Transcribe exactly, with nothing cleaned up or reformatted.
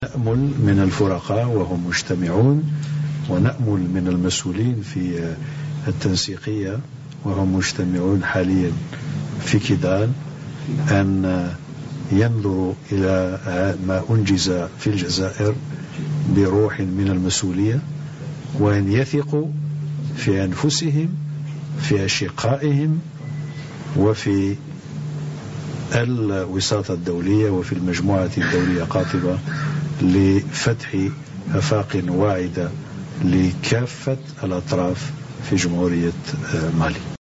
نأمل من الفرقاء وهم مجتمعون، ونأمل من المسؤولين في التنسيقية وهم مجتمعون حاليا في كيدال أن ينظروا إلى ما أنجز في الجزائر بروح من المسؤولية، وأن يثقوا في أنفسهم، في أشقائهم، وفي الوساطة الدولية، وفي المجموعة الدولية قاطبة لفتح آفاق واعدة لكافة الأطراف في جمهورية مالي.